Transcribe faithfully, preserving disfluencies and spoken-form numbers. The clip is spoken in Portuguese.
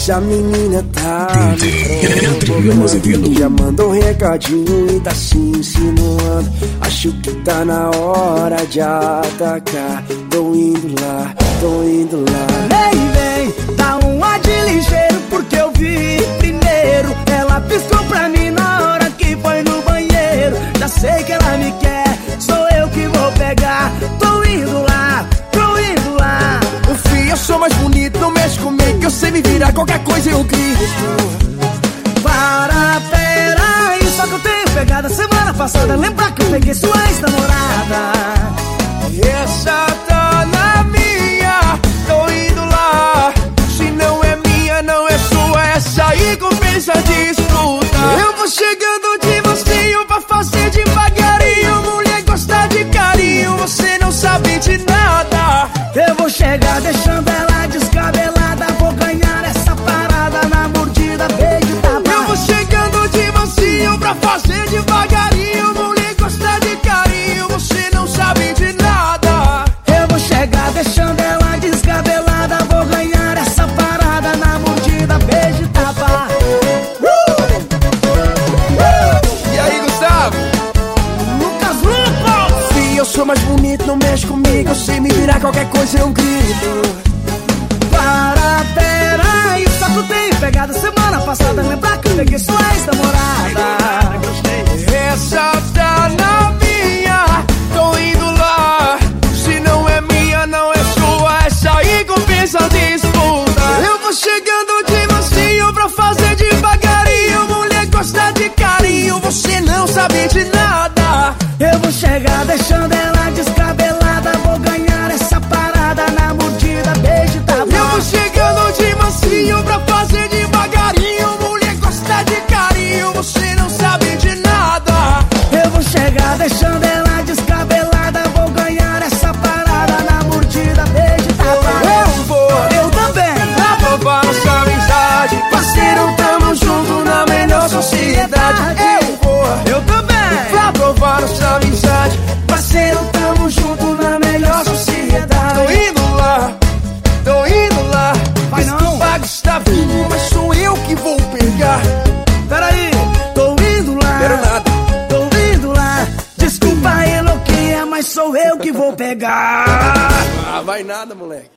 Essa menina tá me já mandou um recadinho e tá se insinuando. Acho que tá na hora de atacar. Tô indo lá, tô indo lá. Vem, vem, dá uma de ligeiro, porque eu vi primeiro. Ela piscou pra mim na hora que foi no banheiro. Já sei que ela me quer, sou eu que vou pegar. Tô indo lá, tô indo lá. O filho, eu sou mais bonito, não mexe comigo, que eu sei me virar, qualquer coisa eu grito. Para, pera, isso só que eu tenho pegada. Semana passada, lembra que eu peguei sua ex-namorada? Essa tá na minha, tô indo lá. Se não é minha, não é sua, essa aí compensa disputa. Eu vou chegando de mansinho pra fazer devagarinho. Mulher gosta de carinho, você não sabe de nada. Eu vou chegar deixando ela descabelada. Vou ganhar essa parada na mordida, beijo, tapa. Eu vou chegando de mansinho pra fazer devagarinho. Mulher gosta de carinho, você não sabe de nada. Eu vou chegar deixando ela descabelada. Vou ganhar essa parada na mordida, beijo, tapa. E aí, Gustavo? Lucas Lucas! Fih, eu sou mais bonito, não mexe comigo, eu sei me virar, qualquer coisa eu grito. Para, pera, isso só que eu tenho pegada. Semana passada, lembra que eu peguei sua ex-namorada? Essa tá na minha, tô indo lá. Se não é minha, não é sua, essa aí compensa a disputa. Eu vou chegando de mansinho pra fazer devagarinho. Mulher gosta de carinho, você não sabe de nada. Eu vou chegar deixando ela descabelada. Vou ganhar essa parada na mordida, beijo, tapa. Eu vou chegando de mansinho pra fazer devagarinho. Mulher gosta de carinho, você não sabe de nada. Eu vou chegar deixando ela descabelada. Vou ganhar essa parada na mordida, beijo, tapa. Eu vou, Eu também. pra provar nossa amizade. Parceiro, tamo junto na melhor sociedade. Eu vou, Eu também. pra provar nossa amizade. Parceiro, tamo junto na melhor sociedade. Tô indo lá, tô indo lá. Vai não. Desculpa, Gustavinho, mas sou eu que vou pegar. Peraí, tô indo lá. Quero nada. Tô indo lá. Desculpa aí, louquinha, mas sou eu que vou pegar. Ah, vai nada, moleque.